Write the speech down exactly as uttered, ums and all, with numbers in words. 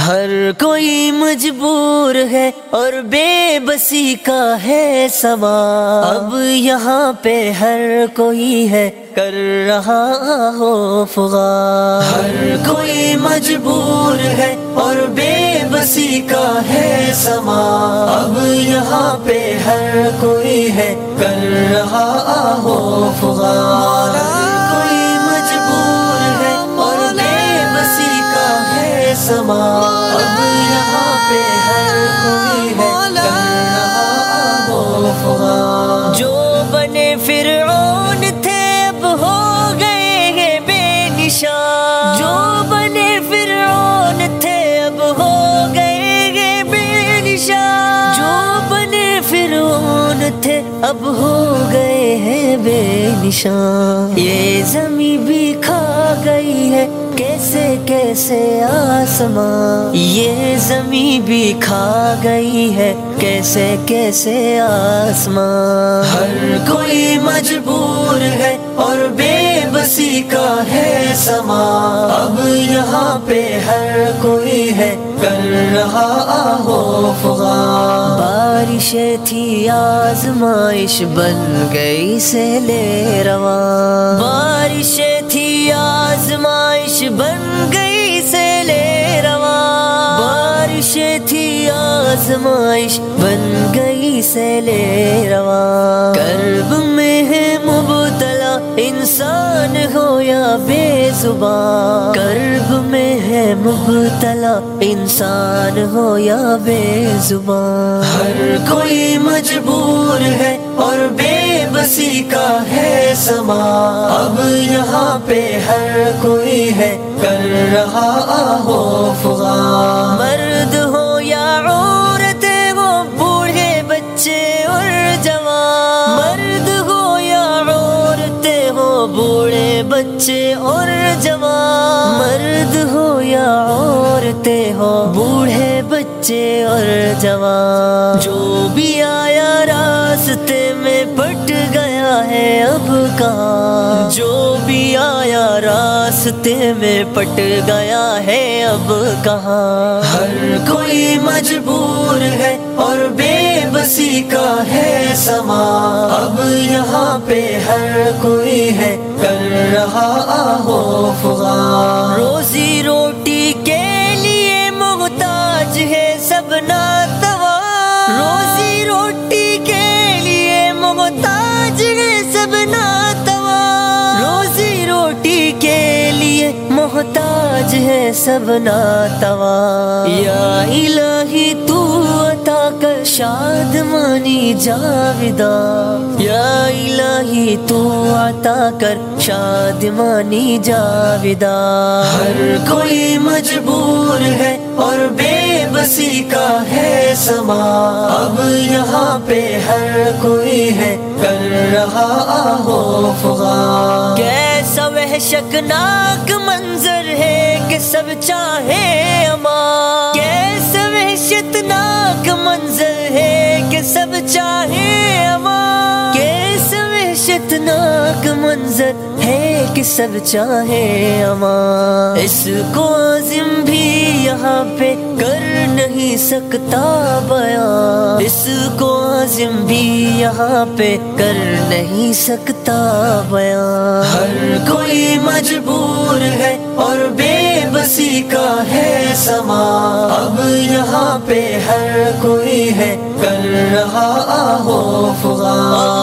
ہر کوئی مجبور ہے اور بے بسی کا ہے سما، اب یہاں پہ ہر کوئی ہے کر رہا ہو فغاں۔ ہر کوئی مجبور ہے اور بے بسی کا ہے سما، اب یہاں پہ ہر کوئی ہے کر رہا ہو فغاں۔ کوئی مجبور ہے اور بے بسی کا ہے سما، اب یہاں پہ ہر کوئی ہے کر رہا ہو فغاں۔ جو بنے فرعون تھے اب ہو گئے ہیں بے نشان، جو بنے فرعون تھے اب ہو گئے ہیں بے نشان، جو بنے فرعون تھے اب ہو گئے ہیں بے نشان۔ یہ زمین بھی کھا گئی ہے کیسے کیسے آسمان، یہ زمین بھی کھا گئی ہے کیسے کیسے آسمان۔ ہر کوئی مجبور ہے اور بے بسی کا ہے سما، اب یہاں پہ ہر کوئی ہے کر رہا ہو فغاں۔ بارشیں تھی آزمائش بن گئی سیلِ رواں، بارشیں تھی آزمائش بن گئی سیلِ رواں، بارشیں تھی آزمائش بن گئی سیلِ رواں۔ کرب میں ہے مبتلا انسان ہو یا بے زبان، کرب میں ہے مبتلا انسان ہو یا بے زبان۔ ہر کوئی مجبور ہے اور بے بسی کا ہے سما، اب یہاں پہ ہر کوئی ہے کر رہا ہو فغاں۔ مرد ہو یا عورت ہو بوڑھے بچے اور جوان، مرد ہو یا عورت ہو بوڑھے بچے اور جوان، مرد ہو یا عورتیں ہو بوڑھے بچے اور جوان۔ جو بھی آیا راستے میں پٹ گیا ہے اب کہاں، جو بھی آیا راستے میں پٹ گیا ہے اب کہاں۔ ہر کوئی مجبور ہے اور بے بسی کا ہے سما، اب یہاں پہ ہر کوئی ہے کر رہا ہو فغاں۔ روزی روٹی کے لیے محتاج ہے سب ناتواں، روزی روٹی کے لیے محتاج ہے سب ناتواں، روزی روٹی کے لیے محتاج ہے سب ناتواں۔ یا الہی تو عطا کر شادمانی جاویداں، یا الہی تو عطا کر شادمانی جاویداں۔ ہر کوئی مجبور ہے اور بے بسی کا ہے سما، اب یہاں پہ ہر کوئی ہے کر رہا ہو فغاں۔ کیسا وحشتناک منظر ہے کہ سب چاہے امان، کیسا وحشتناک منظر ہے کہ سب چاہے امان، کیسا وحشتناک منظر ہے کہ سب چاہے امان۔ اس کو عظیم بھی یہاں پہ کر نہیں سکتا بیان، اس کو عظیم بھی یہاں پہ کر نہیں سکتا بیان۔ ہر کوئی مجبور ہے اور بے بسی کا ہے سما، اب یہاں پہ ہر کوئی ہے کر رہا ہو فغاں۔